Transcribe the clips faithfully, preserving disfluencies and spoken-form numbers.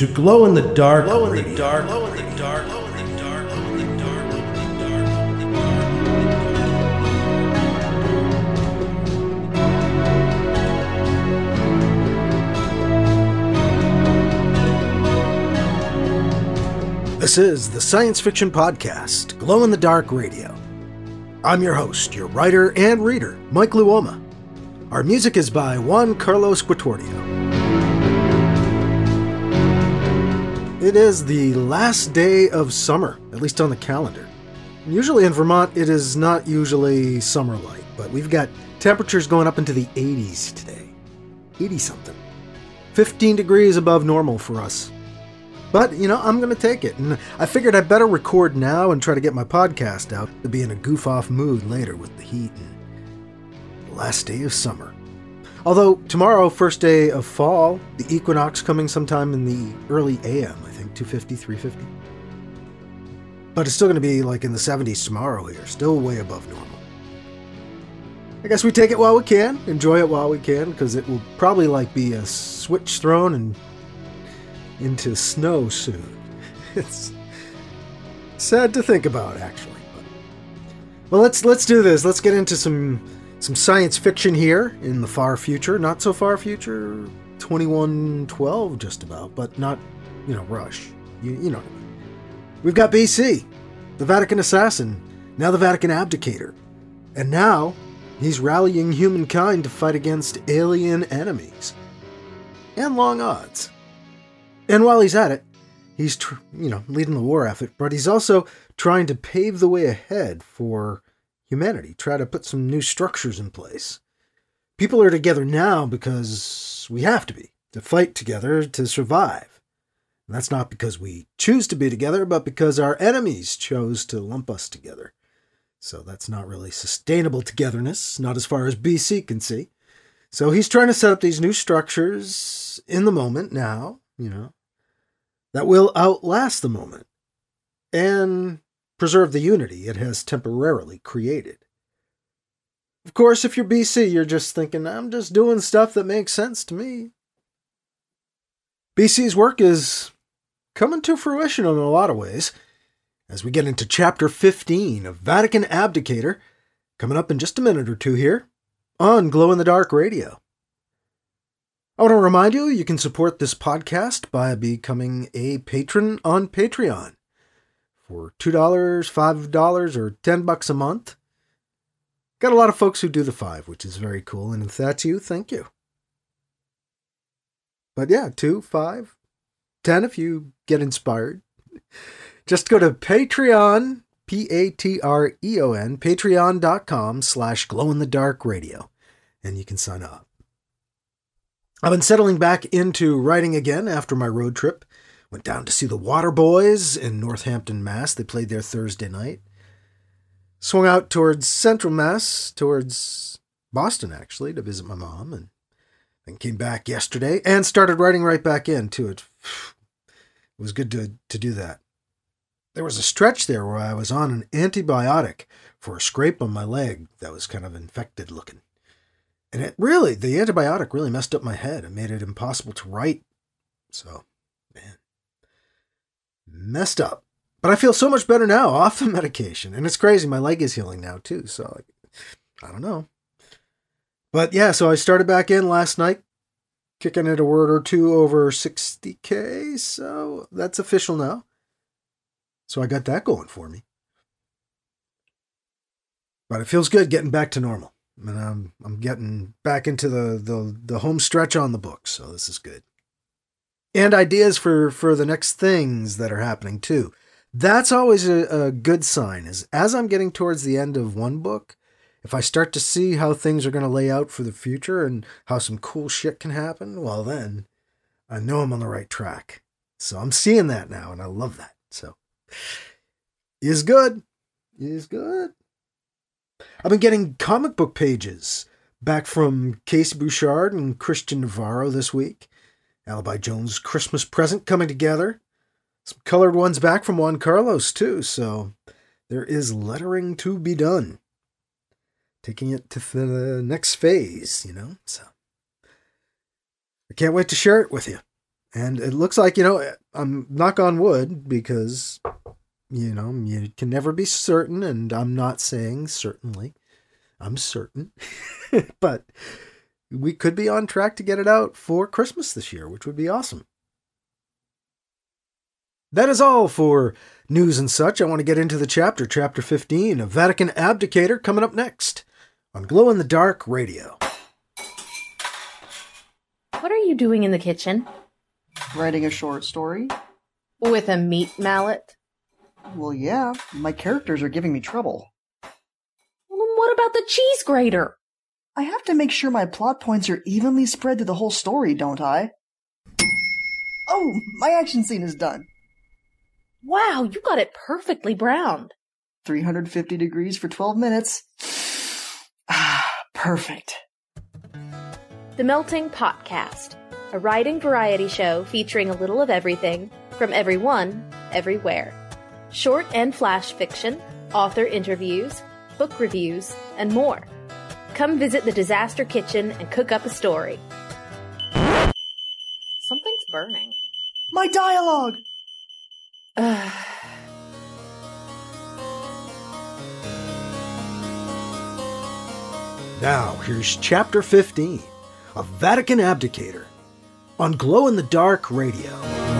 to Glow in the Dark Glow in Radio. the dark. Glow in the dark. Glow in the dark. Glow in the dark. Glow in the dark. This is the science fiction podcast, Glow in the Dark Radio. I'm your host, your writer and reader, Mike Luoma. Our music is by Juan Carlos Guatordio. It is the last day of summer, at least on the calendar. Usually in Vermont, it is not usually summer light, but we've got temperatures going up into the eighties today. eighty-something. fifteen degrees above normal for us. But, you know, I'm going to take it. And I figured I'd better record now and try to get my podcast out to be in a goof-off mood later with the heat and the last day of summer. Although, tomorrow, first day of fall, the equinox coming sometime in the early A M, I think, two fifty, three fifty. But it's still going to be like in the seventies tomorrow here, still way above normal. I guess we take it while we can, enjoy it while we can, because it will probably like be a switch thrown and into snow soon. It's sad to think about, actually. But, well, let's let's do this. Let's get into some some science fiction here in the far future. Not so far future, twenty-one twelve just about, but not, you know, Rush. You, you know what I mean. We've got B C, the Vatican assassin, now the Vatican abdicator. And now he's rallying humankind to fight against alien enemies. And long odds. And while he's at it, he's, tr- you know, leading the war effort, but he's also trying to pave the way ahead for humanity, try to put some new structures in place. People are together now because we have to be, to fight together to survive. And that's not because we choose to be together, but because our enemies chose to lump us together. So that's not really sustainable togetherness, not as far as B C can see. So he's trying to set up these new structures in the moment now, you know, that will outlast the moment and preserve the unity it has temporarily created. Of course, if you're B C, you're just thinking, I'm just doing stuff that makes sense to me. B C's work is coming to fruition in a lot of ways, as we get into chapter fifteen of Vatican Abdicator, coming up in just a minute or two here on Glow in the Dark Radio. I want to remind you, you can support this podcast by becoming a patron on Patreon for two dollars, five dollars, or ten bucks a month. Got a lot of folks who do the five, which is very cool, and if that's you, thank you. But yeah, two, five, ten if you get inspired. Just go to Patreon, P A T R E O N, patreon.com slash glow-in-the-dark-radio, and you can sign up. I've been settling back into writing again after my road trip. Went down to see the Waterboys in Northampton, Mass. They played there Thursday night. Swung out towards Central Mass, towards Boston, actually, to visit my mom. And then came back yesterday and started writing right back into it. It was good to, to do that. There was a stretch there where I was on an antibiotic for a scrape on my leg that was kind of infected looking. And it really, the antibiotic really messed up my head and made it impossible to write. So, man, messed up. But I feel so much better now off the medication. And it's crazy. My leg is healing now too. So, I don't know. But yeah, so I started back in last night, kicking it a word or two over sixty K. So that's official now. So I got that going for me. But it feels good getting back to normal. And I'm I'm getting back into the, the, the home stretch on the book, so this is good. And ideas for, for the next things that are happening, too. That's always a, a good sign, is as I'm getting towards the end of one book, if I start to see how things are going to lay out for the future and how some cool shit can happen, well then, I know I'm on the right track. So I'm seeing that now, and I love that. So, is good. Is good. I've been getting comic book pages back from Casey Bouchard and Christian Navarro this week. Alibi Jones' Christmas present coming together. Some colored ones back from Juan Carlos, too, so there is lettering to be done. Taking it to the next phase, you know, so I can't wait to share it with you. And it looks like, you know, I'm knock on wood because, you know, you can never be certain, and I'm not saying certainly. I'm certain. But we could be on track to get it out for Christmas this year, which would be awesome. That is all for news and such. I want to get into the chapter, chapter fifteen of Vatican Abdicator, coming up next on Glow in the Dark Radio. What are you doing in the kitchen? Writing a short story? With a meat mallet? Well, yeah, my characters are giving me trouble. Well, then what about the cheese grater? I have to make sure my plot points are evenly spread through the whole story, don't I? Oh, my action scene is done. Wow, you got it perfectly browned. three hundred fifty degrees for twelve minutes. Ah, perfect. The Melting Potcast, a writing variety show featuring a little of everything from everyone, everywhere. Short and flash fiction, author interviews, book reviews, and more. Come visit the Disaster Kitchen and cook up a story. Something's burning. My dialogue! Now, here's chapter fifteen of Vatican Abdicator on Glow in the Dark Radio.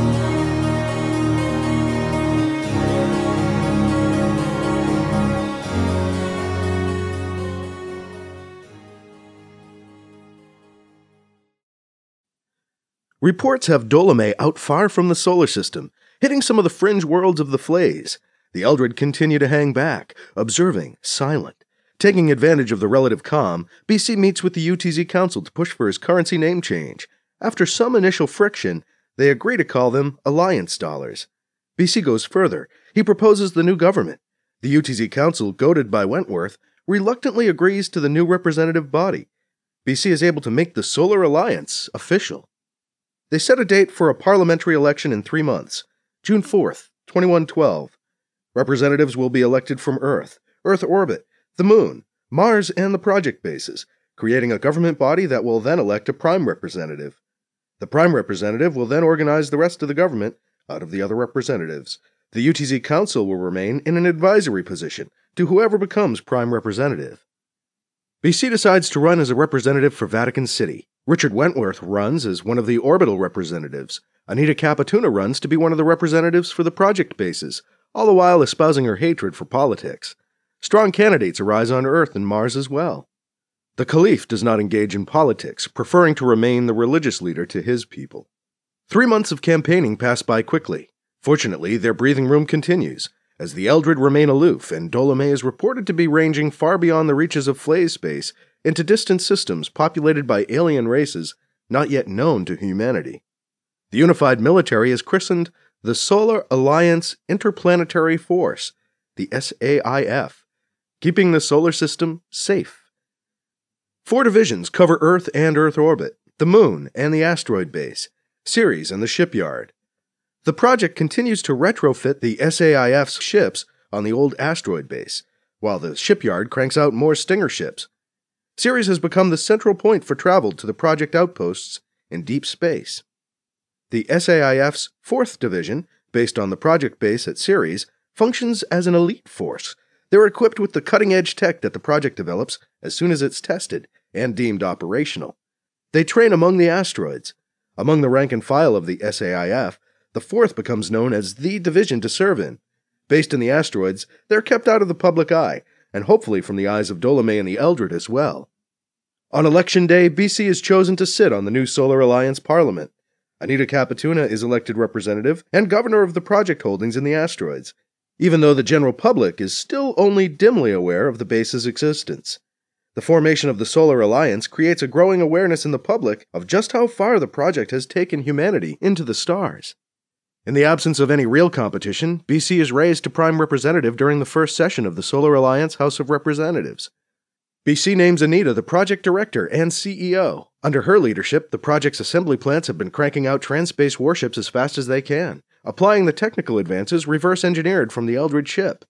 Reports have Ptolemy out far from the solar system, hitting some of the fringe worlds of the Flays. The Eldred continue to hang back, observing, silent. Taking advantage of the relative calm, B C meets with the U T Z Council to push for his currency name change. After some initial friction, they agree to call them Alliance dollars. B C goes further. He proposes the new government. The U T Z Council, goaded by Wentworth, reluctantly agrees to the new representative body. B C is able to make the Solar Alliance official. They set a date for a parliamentary election in three months, June fourth, twenty-one twelve. Representatives will be elected from Earth, Earth orbit, the Moon, Mars, and the project bases, creating a government body that will then elect a prime representative. The prime representative will then organize the rest of the government out of the other representatives. The U T Z Council will remain in an advisory position to whoever becomes prime representative. B C decides to run as a representative for Vatican City. Richard Wentworth runs as one of the orbital representatives. Anita Capituna runs to be one of the representatives for the project bases, all the while espousing her hatred for politics. Strong candidates arise on Earth and Mars as well. The Caliph does not engage in politics, preferring to remain the religious leader to his people. Three months of campaigning pass by quickly. Fortunately, their breathing room continues, as the Eldred remain aloof and Ptolemy is reported to be ranging far beyond the reaches of Flay space into distant systems populated by alien races not yet known to humanity. The unified military is christened the Solar Alliance Interplanetary Force, the S A I F, keeping the solar system safe. Four divisions cover Earth and Earth orbit, the Moon and the asteroid base, Ceres and the shipyard. The project continues to retrofit the S A I F's ships on the old asteroid base, while the shipyard cranks out more Stinger ships. Ceres has become the central point for travel to the project outposts in deep space. The S A I F's fourth Division, based on the project base at Ceres, functions as an elite force. They're equipped with the cutting-edge tech that the project develops as soon as it's tested and deemed operational. They train among the asteroids. Among the rank and file of the S A I F, the fourth becomes known as the division to serve in. Based in the asteroids, they're kept out of the public eye, and hopefully from the eyes of Ptolemy and the Eldred as well. On election day, B C is chosen to sit on the new Solar Alliance Parliament. Anita Capituna is elected representative and governor of the project holdings in the asteroids, even though the general public is still only dimly aware of the base's existence. The formation of the Solar Alliance creates a growing awareness in the public of just how far the project has taken humanity into the stars. In the absence of any real competition, B C is raised to prime representative during the first session of the Solar Alliance House of Representatives. B C names Anita the project director and C E O. Under her leadership, the project's assembly plants have been cranking out trans-space warships as fast as they can, applying the technical advances reverse-engineered from the Eldred ship.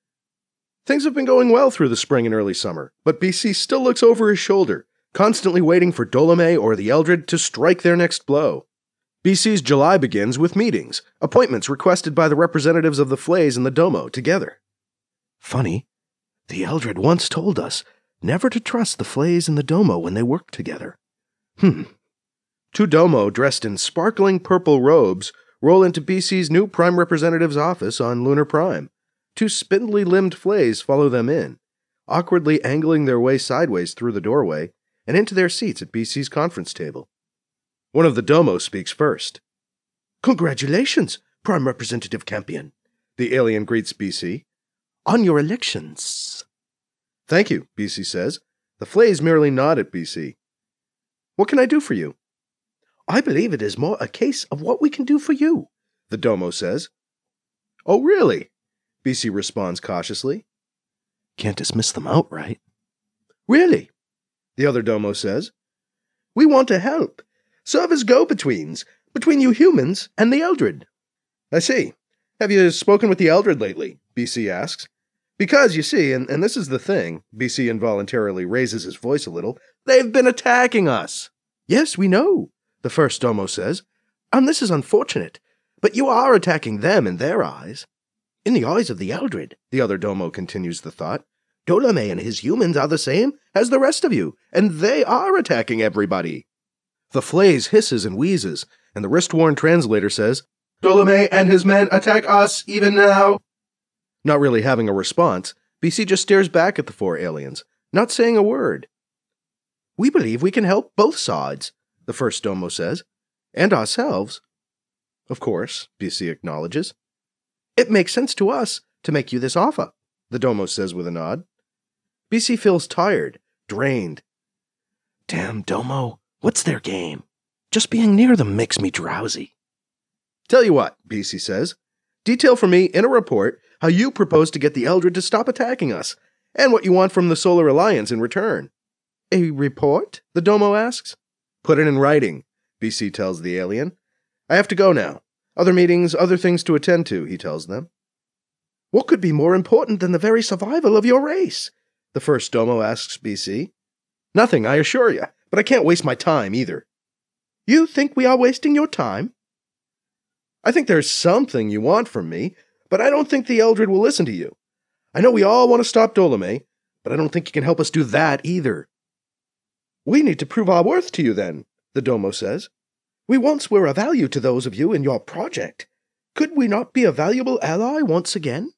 Things have been going well through the spring and early summer, but B C still looks over his shoulder, constantly waiting for Ptolemy or the Eldred to strike their next blow. B C's July begins with meetings, appointments requested by the representatives of the Flays and the Domo together. Funny, the Eldred once told us never to trust the Flays and the Domo when they work together. Hmm. Two Domo dressed in sparkling purple robes roll into B C's new Prime Representative's office on Lunar Prime. Two spindly-limbed Flays follow them in, awkwardly angling their way sideways through the doorway and into their seats at B C's conference table. One of the Domo speaks first. "Congratulations, Prime Representative Campion," the alien greets B C. "On your elections." "Thank you," B C says. The Flays merely nod at B C. "What can I do for you?" "I believe it is more a case of what we can do for you," the Domo says. "Oh, really?" B C responds cautiously. "Can't dismiss them outright." "Really?" the other Domo says. "We want to help. Serve as go-betweens between you humans and the Eldred." "I see. Have you spoken with the Eldred lately?" B C asks. "Because, you see, and, and this is the thing," B C involuntarily raises his voice a little, "they've been attacking us." "Yes, we know," the first Domo says, "and this is unfortunate, but you are attacking them in their eyes." "In the eyes of the Eldred," the other Domo continues the thought, "Ptolemy and his humans are the same as the rest of you, and they are attacking everybody." The Flays hisses and wheezes, and the wrist-worn translator says, "Ptolemy and his men attack us even now." Not really having a response, B C just stares back at the four aliens, not saying a word. "We believe we can help both sides," the first Domo says, "and ourselves." "Of course," B C acknowledges. "It makes sense to us to make you this offer," the Domo says with a nod. B C feels tired, drained. Damn Domo, what's their game? Just being near them makes me drowsy. "Tell you what," B C says, "detail for me in a report how you propose to get the Eldred to stop attacking us, and what you want from the Solar Alliance in return." "A report?" the Domo asks. "Put it in writing," B C tells the alien. "I have to go now. Other meetings, other things to attend to," he tells them. "What could be more important than the very survival of your race?" the first Domo asks B C. "Nothing, I assure you, but I can't waste my time either." "You think we are wasting your time?" "I think there's something you want from me, but I don't think the Eldred will listen to you. I know we all want to stop Ptolemy, but I don't think you can help us do that either." "We need to prove our worth to you then," the Domo says. "We once were of value to those of you in your project. Could we not be a valuable ally once again?"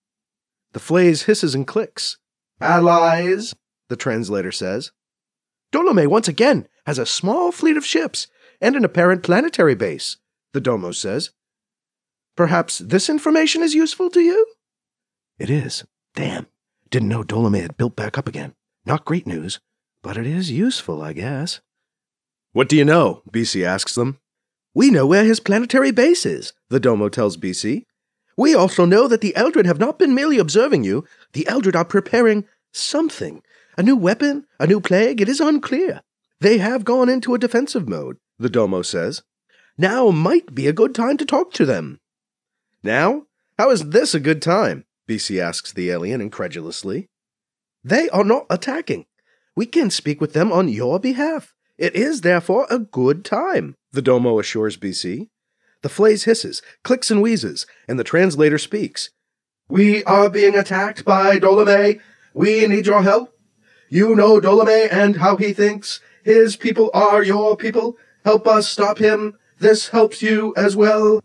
The Flays hisses and clicks. "Allies," the translator says. "Ptolemy once again has a small fleet of ships and an apparent planetary base," the Domo says. "Perhaps this information is useful to you?" "It is. Damn. Didn't know Ptolemy had built back up again. Not great news, but it is useful, I guess." "What do you know?" B C asks them. "We know where his planetary base is," the Domo tells B C. "We also know that the Eldred have not been merely observing you. The Eldred are preparing something. A new weapon? A new plague? It is unclear. They have gone into a defensive mode," the Domo says. "Now might be a good time to talk to them." "Now? How is this a good time?" B C asks the alien incredulously. "They are not attacking. We can speak with them on your behalf. It is, therefore, a good time," the Domo assures B C. The Flays hisses, clicks and wheezes, and the translator speaks. "We are being attacked by Ptolemy. We need your help. You know Ptolemy and how he thinks. His people are your people. Help us stop him. This helps you as well."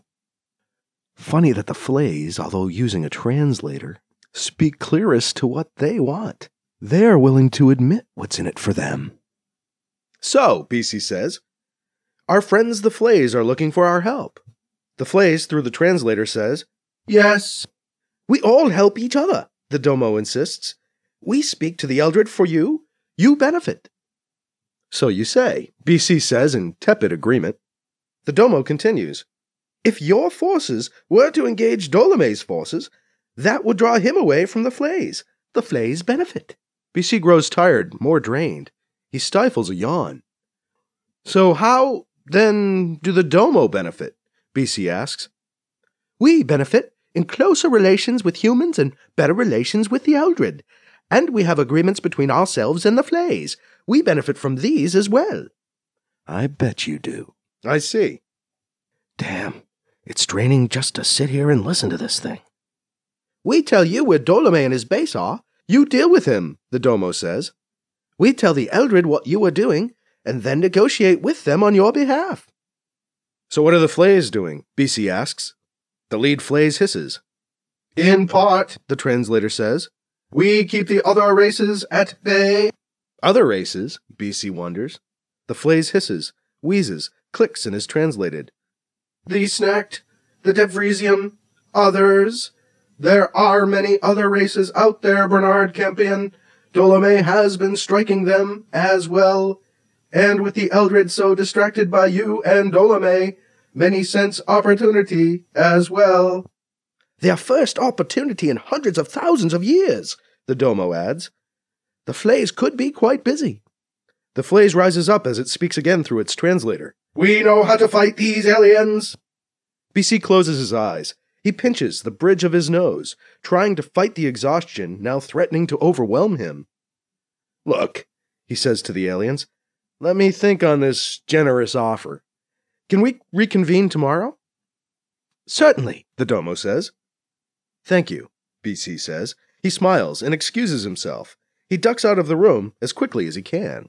Funny that the Flays, although using a translator, speak clearest to what they want. They're willing to admit what's in it for them. "So," B C says, "our friends the Flays are looking for our help." The Flays, through the translator, says, "Yes." "We all help each other," the Domo insists. "We speak to the Eldred for you. You benefit." "So you say," B C says in tepid agreement. The Domo continues, "If your forces were to engage Ptolemy's forces, that would draw him away from the Flays. The Flays benefit." B C grows tired, more drained. He stifles a yawn. "So how, then, do the Domo benefit?" B C asks. "We benefit in closer relations with humans and better relations with the Eldred. And we have agreements between ourselves and the Flays. We benefit from these as well." "I bet you do." "I see." Damn, it's draining just to sit here and listen to this thing. We tell you where Dolome and his base are. You deal with him, the Domo says. We tell the Eldred what you are doing, and then negotiate with them on your behalf. So what are the Flays doing? B C asks. The lead Flays hisses. In part, the translator says, we keep the other races at bay. Other races? B C wonders. The Flays hisses, wheezes, clicks, and is translated. The Snacked, the Devrisium, others. There are many other races out there, Bernard Campion. Dolome has been striking them as well. And with the Eldred so distracted by you and Dolome, many sense opportunity as well. Their first opportunity in hundreds of thousands of years, the Domo adds. The Flays could be quite busy. The Flays rises up as it speaks again through its translator. We know how to fight these aliens. B C closes his eyes. He pinches the bridge of his nose, trying to fight the exhaustion now threatening to overwhelm him. Look, he says to the aliens, let me think on this generous offer. Can we reconvene tomorrow? Certainly, the Domo says. Thank you, B C says. He smiles and excuses himself. He ducks out of the room as quickly as he can.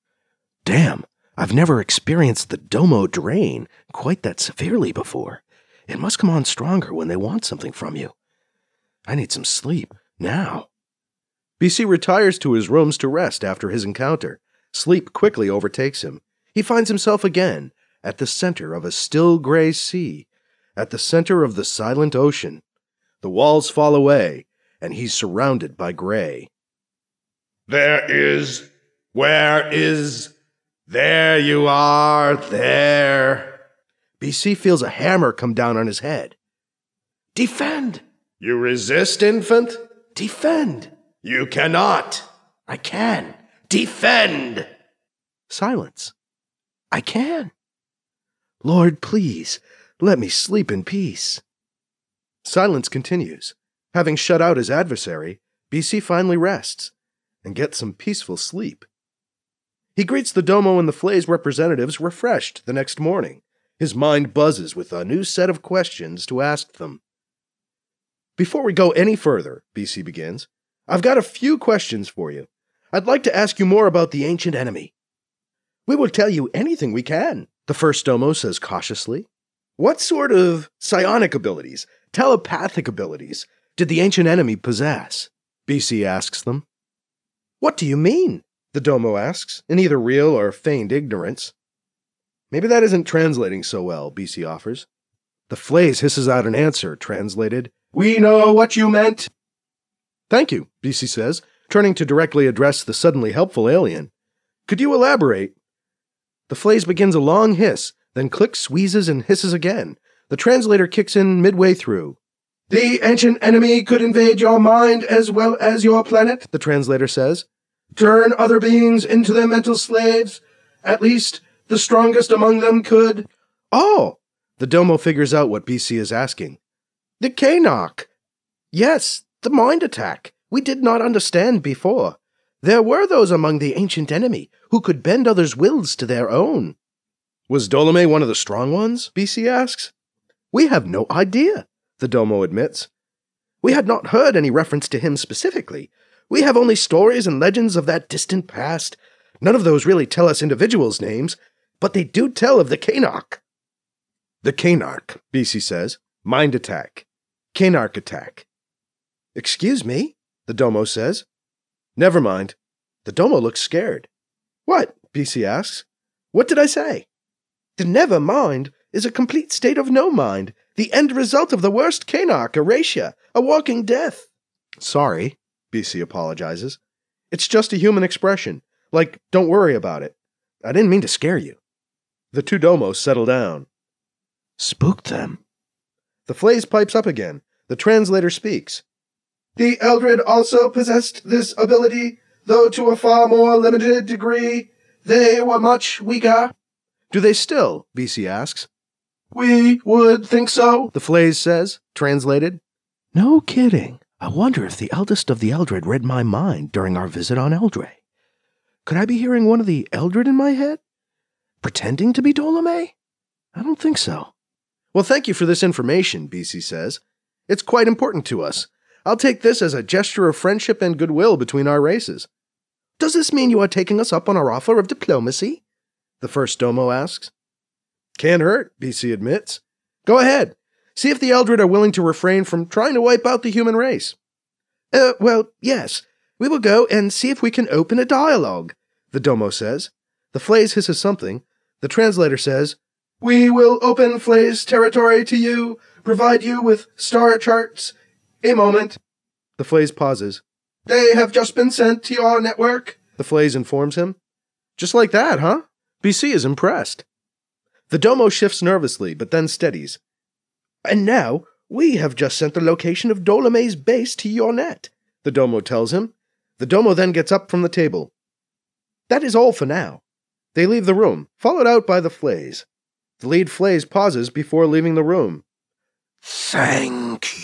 Damn, I've never experienced the Domo drain quite that severely before. It must come on stronger when they want something from you. I need some sleep, now. B C retires to his rooms to rest after his encounter. Sleep quickly overtakes him. He finds himself again at the center of a still gray sea, at the center of the silent ocean. The walls fall away, and he's surrounded by gray. There is, where is, there you are, there. B C feels a hammer come down on his head. Defend! You resist, infant? Defend! You cannot! I can! Defend! Silence. I can. Lord, please, let me sleep in peace. Silence continues. Having shut out his adversary, B C finally rests and gets some peaceful sleep. He greets the Domo and the Flays representatives refreshed the next morning. His mind buzzes with a new set of questions to ask them. Before we go any further, B C begins, I've got a few questions for you. I'd like to ask you more about the ancient enemy. We will tell you anything we can, the first Domo says cautiously. What sort of psionic abilities, telepathic abilities, did the ancient enemy possess? B C asks them. What do you mean? The Domo asks, in either real or feigned ignorance. Maybe that isn't translating so well, B C offers. The Flays hisses out an answer, translated, We know what you meant. Thank you, B C says, turning to directly address the suddenly helpful alien. Could you elaborate? The Flays begins a long hiss, then clicks, wheezes, and hisses again. The translator kicks in midway through. The ancient enemy could invade your mind as well as your planet, the translator says. Turn other beings into their mental slaves. At least the strongest among them could. Oh! The Domo figures out what B C is asking. The Kanok. Yes, the mind attack. We did not understand before. There were those among the ancient enemy who could bend others' wills to their own. Was Dolome one of the strong ones? B C asks. We have no idea, the Domo admits. We had not heard any reference to him specifically. We have only stories and legends of that distant past. None of those really tell us individuals' names, but they do tell of the Kanok. The Kanark, B C says. Mind attack. Kanark attack. Excuse me, the Domo says. Never mind. The Domo looks scared. What? B C asks. What did I say? The never mind is a complete state of no mind, the end result of the worst Kanark, Eratia, a walking death. Sorry, B C apologizes. It's just a human expression, like, don't worry about it. I didn't mean to scare you. The two Domos settle down. Spooked them. The Flays pipes up again. The translator speaks. The Eldred also possessed this ability, though to a far more limited degree. They were much weaker. Do they still? B C asks. We would think so, the Flays says, translated. No kidding. I wonder if the eldest of the Eldred read my mind during our visit on Eldre. Could I be hearing one of the Eldred in my head? Pretending to be Dolome? I don't think so. Well, thank you for this information, B C says. It's quite important to us. I'll take this as a gesture of friendship and goodwill between our races. Does this mean you are taking us up on our offer of diplomacy? The first domo asks. Can't hurt, B C admits. Go ahead. See if the Eldred are willing to refrain from trying to wipe out the human race. Uh, well, yes. We will go and see if we can open a dialogue, the domo says. The Flays hisses something. The translator says, We will open Flays territory to you, provide you with star charts. A moment. The Flays pauses. They have just been sent to your network, the Flays informs him. Just like that, huh? B C is impressed. The domo shifts nervously, but then steadies. And now, we have just sent the location of Dolome's base to your net, the domo tells him. The domo then gets up from the table. That is all for now. They leave the room, followed out by the Flays. The lead Flays pauses before leaving the room. Thank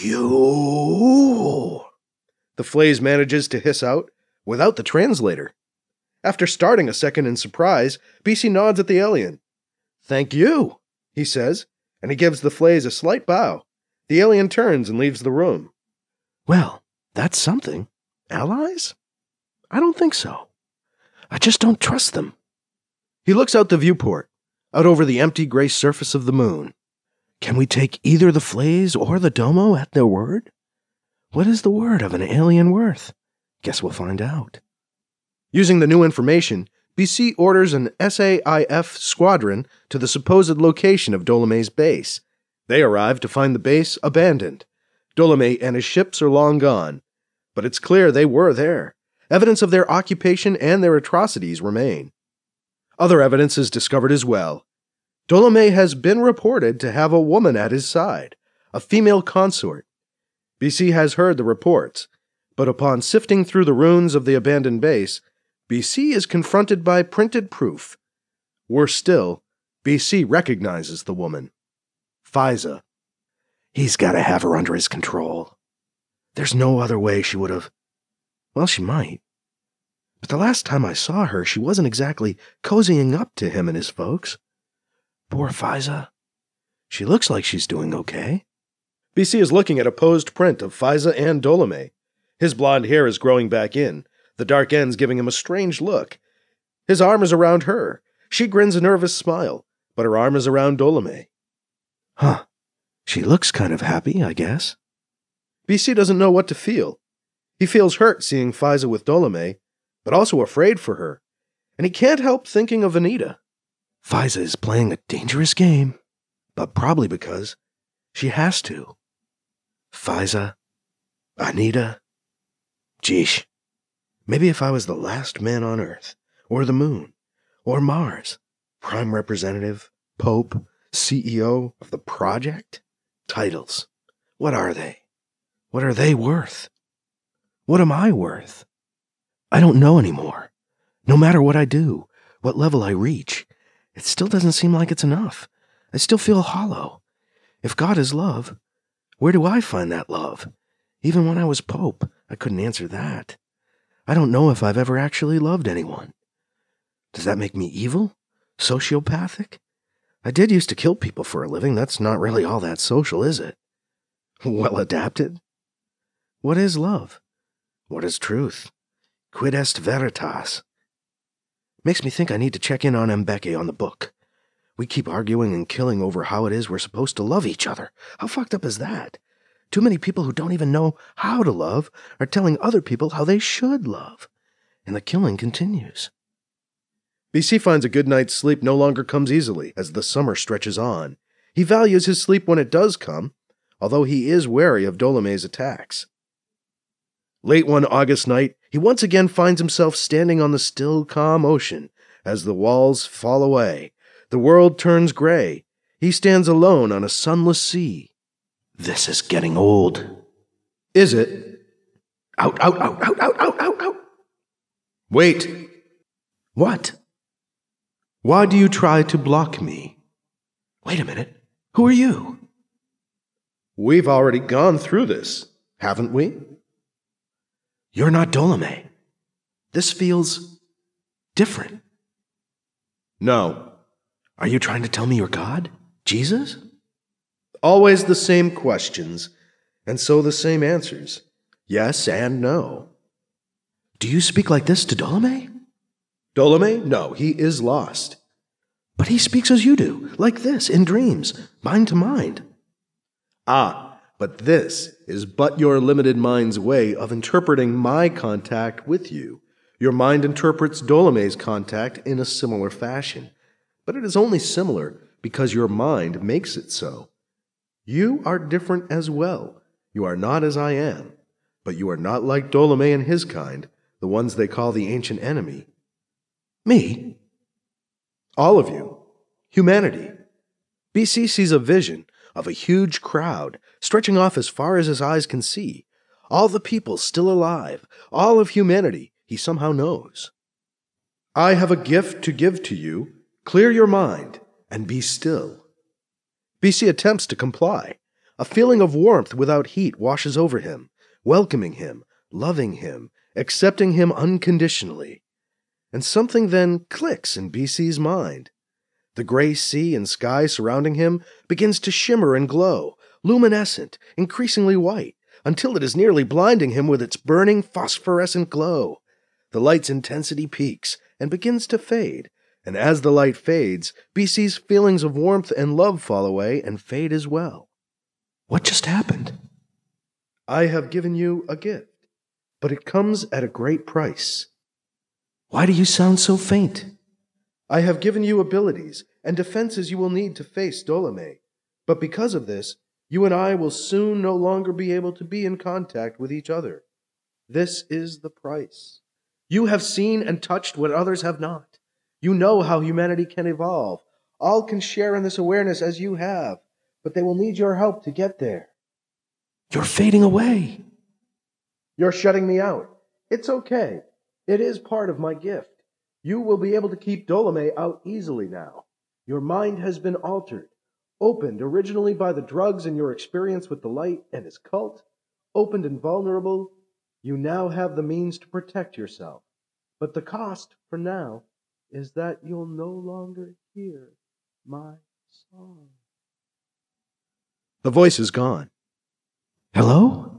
you, the Flays manages to hiss out, without the translator. After starting a second in surprise, B C nods at the alien. Thank you, he says, and he gives the Flays a slight bow. The alien turns and leaves the room. Well, that's something. Allies? I don't think so. I just don't trust them. He looks out the viewport, out over the empty gray surface of the moon. Can we take either the Flays or the domo at their word? What is the word of an alien worth? Guess we'll find out. Using the new information, B C orders an S A I F squadron to the supposed location of Dolome's base. They arrive to find the base abandoned. Dolome and his ships are long gone, but it's clear they were there. Evidence of their occupation and their atrocities remain. Other evidence is discovered as well. Dolome has been reported to have a woman at his side, a female consort. B C has heard the reports, but upon sifting through the ruins of the abandoned base, B C is confronted by printed proof. Worse still, B C recognizes the woman. Faiza. He's got to have her under his control. There's no other way she would have... Well, she might. But the last time I saw her, she wasn't exactly cozying up to him and his folks. Poor Faiza. She looks like she's doing okay. B C is looking at a posed print of Faiza and Dolome. His blonde hair is growing back in, the dark ends giving him a strange look. His arm is around her. She grins a nervous smile, but her arm is around Dolome. Huh. She looks kind of happy, I guess. B C doesn't know what to feel. He feels hurt seeing Faiza with Dolome, but also afraid for her, and he can't help thinking of Anita. Faiza is playing a dangerous game, but probably because she has to. Faiza, Anita, Geesh. Maybe if I was the last man on Earth, or the moon, or Mars, prime representative, pope, C E O of the project? Titles. What are they? What are they worth? What am I worth? I don't know anymore. No matter what I do, what level I reach, it still doesn't seem like it's enough. I still feel hollow. If God is love, where do I find that love? Even when I was pope, I couldn't answer that. I don't know if I've ever actually loved anyone. Does that make me evil? Sociopathic? I did used to kill people for a living. That's not really all that social, is it? Well adapted? What is love? What is truth? Quid est veritas? Makes me think I need to check in on Mbeke on the book. We keep arguing and killing over how it is we're supposed to love each other. How fucked up is that? Too many people who don't even know how to love are telling other people how they should love. And the killing continues. B C finds a good night's sleep no longer comes easily as the summer stretches on. He values his sleep when it does come, although he is wary of Dolome's attacks. Late one August night, he once again finds himself standing on the still, calm ocean. As the walls fall away, the world turns gray. He stands alone on a sunless sea. This is getting old. Is it? Out, out, out, out, out, out, out, out. Wait. What? Why do you try to block me? Wait a minute. Who are you? We've already gone through this, haven't we? You're not Dolome. This feels different. No. Are you trying to tell me you're God? Jesus? Always the same questions, and so the same answers. Yes and no. Do you speak like this to Dolome? Dolome? No, he is lost. But he speaks as you do, like this, in dreams, mind to mind. Ah, but this is but your limited mind's way of interpreting my contact with you. Your mind interprets Dolome's contact in a similar fashion, but it is only similar because your mind makes it so. You are different as well. You are not as I am, but you are not like Dolome and his kind, the ones they call the ancient enemy. Me? All of you. Humanity. B C sees a vision of a huge crowd stretching off as far as his eyes can see. All the people still alive, all of humanity he somehow knows. I have a gift to give to you. Clear your mind and be still. B C attempts to comply. A feeling of warmth without heat washes over him, welcoming him, loving him, accepting him unconditionally. And something then clicks in B C's mind. The gray sea and sky surrounding him begins to shimmer and glow, luminescent, increasingly white, until it is nearly blinding him with its burning phosphorescent glow. The light's intensity peaks and begins to fade, and as the light fades, B C's feelings of warmth and love fall away and fade as well. What just happened? I have given you a gift, but it comes at a great price. Why do you sound so faint? I have given you abilities and defenses you will need to face Dolome, but because of this, you and I will soon no longer be able to be in contact with each other. This is the price. You have seen and touched what others have not. You know how humanity can evolve. All can share in this awareness as you have, but they will need your help to get there. You're fading away. You're shutting me out. It's okay. It is part of my gift. You will be able to keep Dolome out easily now. Your mind has been altered, opened originally by the drugs and your experience with the light and his cult, opened and vulnerable. You now have the means to protect yourself. But the cost, for now, is that you'll no longer hear my song. The voice is gone. Hello?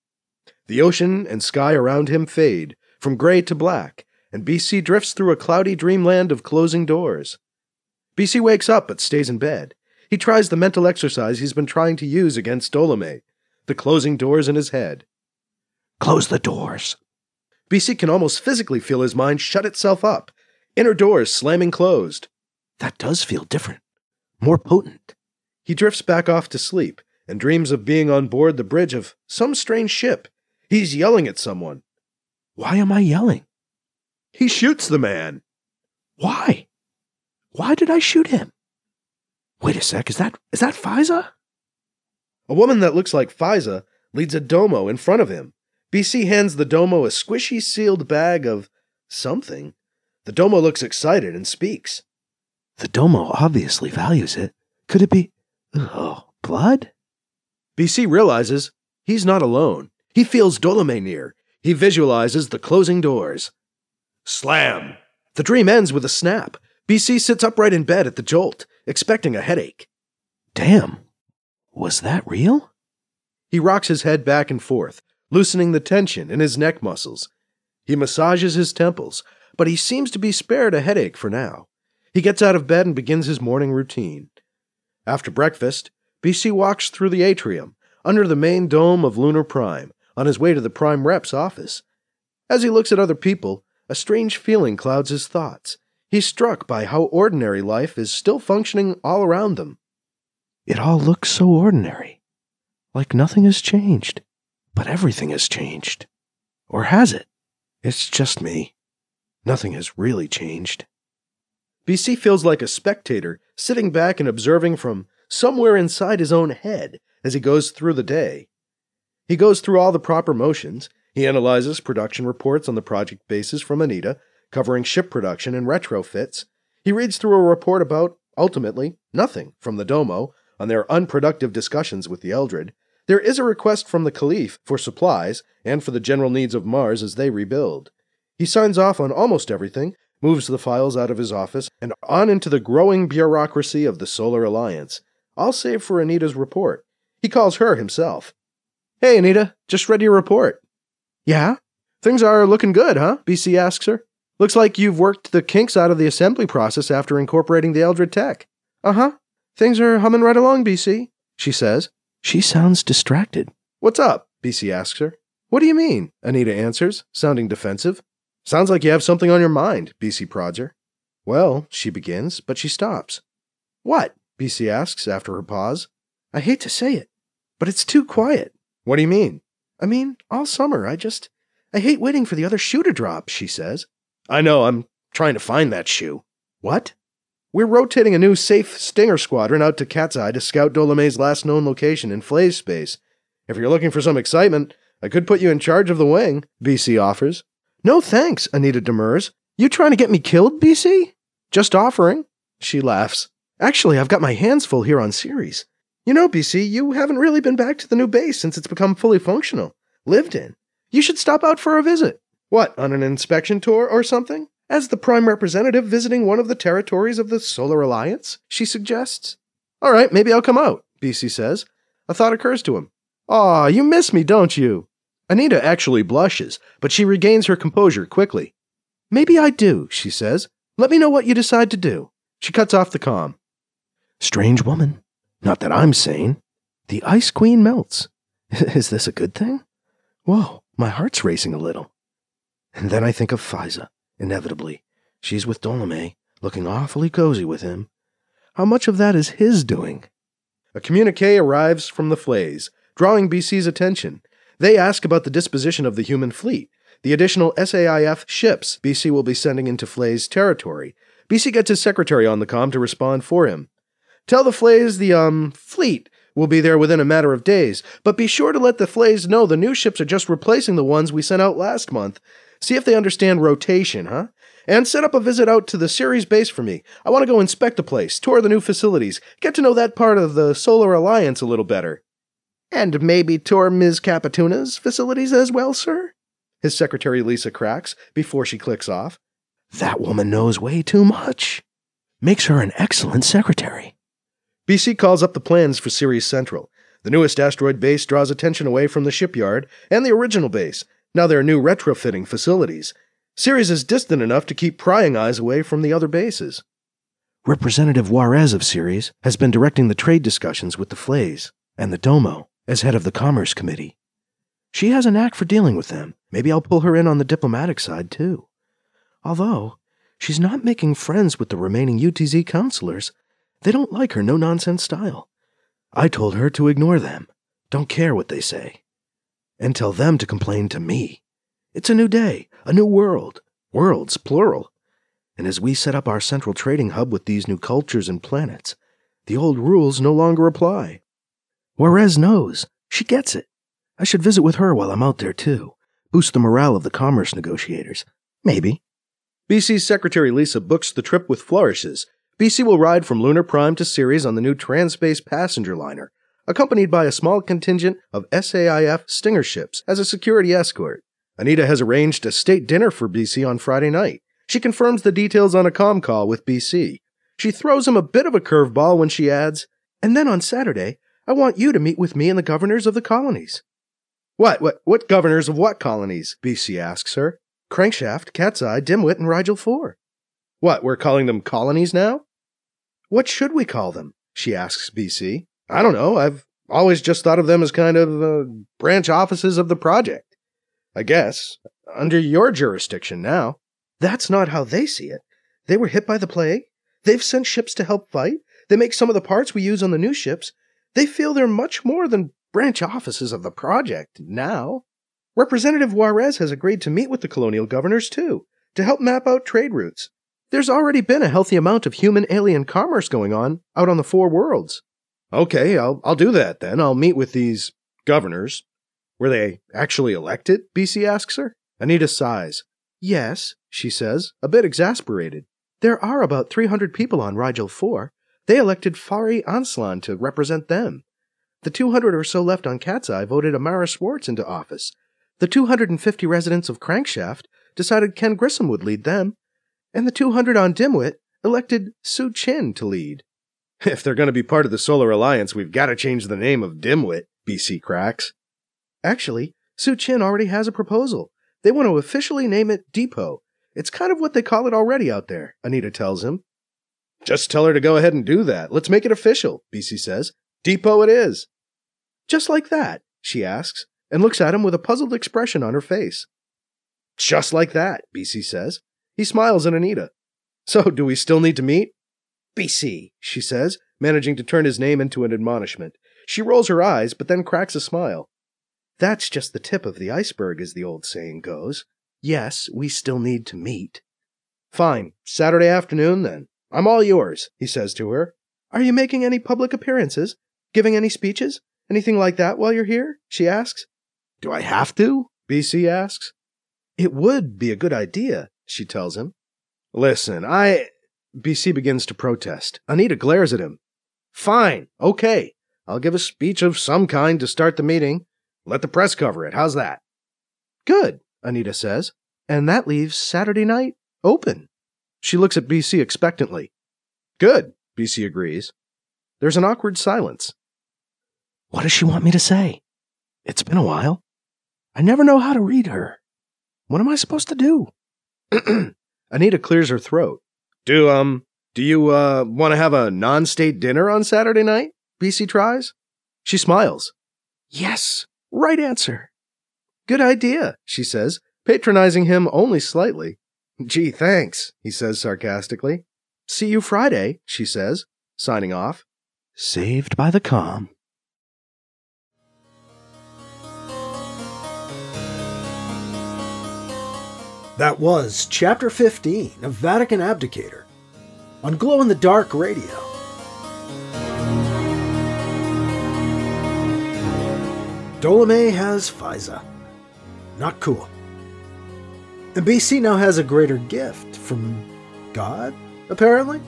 The ocean and sky around him fade, from gray to black, and B C drifts through a cloudy dreamland of closing doors. B C wakes up but stays in bed. He tries the mental exercise he's been trying to use against Dolome, the closing doors in his head. Close the doors. B C can almost physically feel his mind shut itself up, inner doors slamming closed. That does feel different, more potent. He drifts back off to sleep and dreams of being on board the bridge of some strange ship. He's yelling at someone. Why am I yelling? He shoots the man. Why? Why did I shoot him? Wait a sec, is that is that Faiza? A woman that looks like Faiza leads a domo in front of him. B C hands the domo a squishy sealed bag of something. The domo looks excited and speaks. The domo obviously values it. Could it be... oh, blood? B C realizes he's not alone. He feels Dolome near. He visualizes the closing doors. Slam! The dream ends with a snap. B C sits upright in bed at the jolt, expecting a headache. Damn. Was that real? He rocks his head back and forth, loosening the tension in his neck muscles. He massages his temples, but he seems to be spared a headache for now. He gets out of bed and begins his morning routine. After breakfast, B C walks through the atrium, under the main dome of Lunar Prime, on his way to the Prime Rep's office. As he looks at other people, a strange feeling clouds his thoughts. He's struck by how ordinary life is still functioning all around them. It all looks so ordinary, like nothing has changed. But everything has changed. Or has it? It's just me. Nothing has really changed. B C feels like a spectator, sitting back and observing from somewhere inside his own head as he goes through the day. He goes through all the proper motions. He analyzes production reports on the project basis from Anita, covering ship production and retrofits. He reads through a report about, ultimately, nothing from the Domo on their unproductive discussions with the Eldred. There is a request from the Caliph for supplies and for the general needs of Mars as they rebuild. He signs off on almost everything, moves the files out of his office, and on into the growing bureaucracy of the Solar Alliance. all save for Anita's report. He calls her himself. Hey, Anita, just read your report. Yeah? Things are looking good, huh? B C asks her. Looks like you've worked the kinks out of the assembly process after incorporating the Eldred tech. Uh-huh. Things are humming right along, B C, she says. She sounds distracted. What's up? B C asks her. What do you mean? Anita answers, sounding defensive. Sounds like you have something on your mind, B C prods her. Well, she begins, but she stops. What? B C asks after her pause. I hate to say it, but it's too quiet. What do you mean? I mean, all summer, I just... I hate waiting for the other shoe to drop, she says. I know, I'm trying to find that shoe. What? We're rotating a new safe Stinger squadron out to Cat's Eye to scout Dolomay's last known location in Flay's space. If you're looking for some excitement, I could put you in charge of the wing, B C offers. No thanks, Anita demurs. You trying to get me killed, B C? Just offering. She laughs. Actually, I've got my hands full here on Ceres. You know, B C, you haven't really been back to the new base since it's become fully functional. Lived in. You should stop out for a visit. What, on an inspection tour or something? As the prime representative visiting one of the territories of the Solar Alliance, she suggests. All right, maybe I'll come out, B C says. A thought occurs to him. Aw, you miss me, don't you? Anita actually blushes, but she regains her composure quickly. Maybe I do, she says. Let me know what you decide to do. She cuts off the comm. Strange woman. Not that I'm sane. The Ice Queen melts. Is this a good thing? Whoa, my heart's racing a little. And then I think of Faiza, inevitably. She's with Dolomay, looking awfully cozy with him. How much of that is his doing? A communique arrives from the Flays, drawing B C's attention. They ask about the disposition of the human fleet, the additional S A I F ships B C will be sending into Flay's territory. B C gets his secretary on the comm to respond for him. Tell the Flays the, um, fleet will be there within a matter of days, but be sure to let the Flays know the new ships are just replacing the ones we sent out last month. See if they understand rotation, huh? And set up a visit out to the Ceres base for me. I want to go inspect the place, tour the new facilities, get to know that part of the Solar Alliance a little better. And maybe tour Miz Capituna's facilities as well, sir? His secretary Lisa cracks before she clicks off. That woman knows way too much. Makes her an excellent secretary. B C calls up the plans for Ceres Central. The newest asteroid base draws attention away from the shipyard and the original base. Now there are new retrofitting facilities. Ceres is distant enough to keep prying eyes away from the other bases. Representative Juarez of Ceres has been directing the trade discussions with the Flays and the Domo as head of the Commerce Committee. She has a knack for dealing with them. Maybe I'll pull her in on the diplomatic side, too. Although, she's not making friends with the remaining U T Z counselors. They don't like her no-nonsense style. I told her to ignore them. Don't care what they say. And tell them to complain to me. It's a new day, a new world. Worlds, plural. And as we set up our central trading hub with these new cultures and planets, the old rules no longer apply. Juarez knows. She gets it. I should visit with her while I'm out there, too. Boost the morale of the commerce negotiators. Maybe. B C's secretary Lisa books the trip with flourishes. B C will ride from Lunar Prime to Ceres on the new Transspace passenger liner, accompanied by a small contingent of S A I F Stinger ships as a security escort. Anita has arranged a state dinner for B C on Friday night. She confirms the details on a comm call with B C. She throws him a bit of a curveball when she adds, and then on Saturday, I want you to meet with me and the governors of the colonies. What, what, what governors of what colonies? B C asks her. Crankshaft, Cat's Eye, Dimwit, and Rigel four. What, we're calling them colonies now? What should we call them? She asks B C. I don't know. I've always just thought of them as kind of uh, branch offices of the project. I guess. Under your jurisdiction now. That's not how they see it. They were hit by the plague. They've sent ships to help fight. They make some of the parts we use on the new ships. They feel they're much more than branch offices of the project now. Representative Juarez has agreed to meet with the colonial governors, too, to help map out trade routes. There's already been a healthy amount of human-alien commerce going on out on the four worlds. Okay, I'll, I'll do that then. I'll meet with these governors. Were they actually elected? B C asks her. Anita sighs. Yes, she says, a bit exasperated. There are about three hundred people on Rigel four. They elected Fari Anslan to represent them. The two hundred or so left on Cat's Eye voted Amara Swartz into office. The two hundred fifty residents of Crankshaft decided Ken Grissom would lead them. And the two hundred on Dimwit elected Sue Chin to lead. If they're going to be part of the Solar Alliance, we've got to change the name of Dimwit, B C cracks. Actually, Su-Chin already has a proposal. They want to officially name it Depot. It's kind of what they call it already out there, Anita tells him. Just tell her to go ahead and do that. Let's make it official, B C says. Depot it is. Just like that, she asks, and looks at him with a puzzled expression on her face. Just like that, B C says. He smiles at Anita. So, do we still need to meet? B C, she says, managing to turn his name into an admonishment. She rolls her eyes, but then cracks a smile. That's just the tip of the iceberg, as the old saying goes. Yes, we still need to meet. Fine, Saturday afternoon, then. I'm all yours, he says to her. Are you making any public appearances? Giving any speeches? Anything like that while you're here? She asks. Do I have to? B C asks. It would be a good idea, she tells him. Listen, I... B C begins to protest. Anita glares at him. Fine, okay. I'll give a speech of some kind to start the meeting. Let the press cover it. How's that? Good, Anita says. And that leaves Saturday night open. She looks at B C expectantly. Good, B C agrees. There's an awkward silence. What does she want me to say? It's been a while. I never know how to read her. What am I supposed to do? Anita clears her throat. Do, um, do you, uh, want to have a non-state dinner on Saturday night? B C tries. She smiles. Yes, right answer. Good idea, she says, patronizing him only slightly. Gee, thanks, he says sarcastically. See you Friday, she says, signing off. Saved by the calm. That was Chapter fifteen of Vatican Abdicator on Glow in the Dark Radio. Dolomei has Faiza. Not cool. And B C now has a greater gift from God, apparently.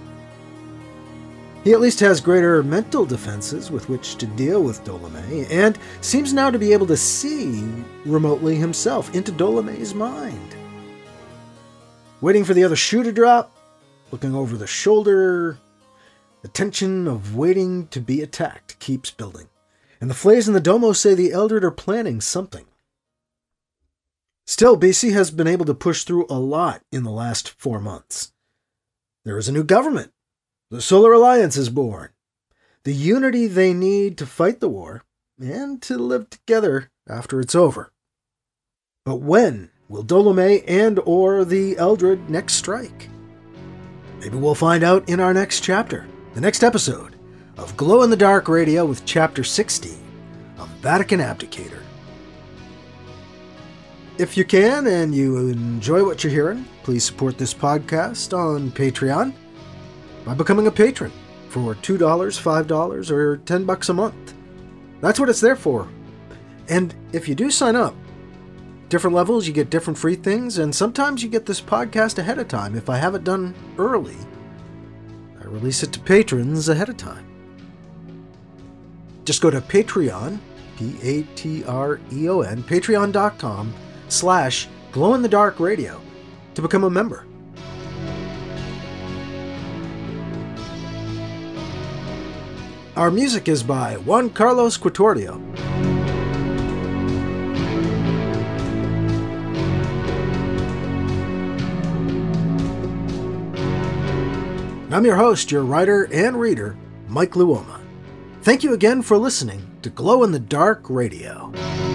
He at least has greater mental defenses with which to deal with Dolomei, and seems now to be able to see remotely himself into Dolomei's mind. Waiting for the other shoe to drop, looking over the shoulder, the tension of waiting to be attacked keeps building. And the Flays and the Domo say the Eldred are planning something. Still, B C has been able to push through a lot in the last four months. There is a new government. The Solar Alliance is born. The unity they need to fight the war, and to live together after it's over. But when will Dolomei and or the Eldred next strike? Maybe we'll find out in our next chapter, the next episode of Glow in the Dark Radio with Chapter sixteen of Vatican Abdicator. If you can and you enjoy what you're hearing, please support this podcast on Patreon by becoming a patron for two dollars, five dollars, or ten bucks a month. That's what it's there for. And if you do sign up, different levels, you get different free things, and sometimes you get this podcast ahead of time. If I have it done early, I release it to patrons ahead of time. Just go to Patreon, P A T R E O N, patreon.com slash glow-in-the-dark-radio to become a member. Our music is by Juan Carlos Quitorio. I'm your host, your writer and reader, Mike Luoma. Thank you again for listening to Glow in the Dark Radio.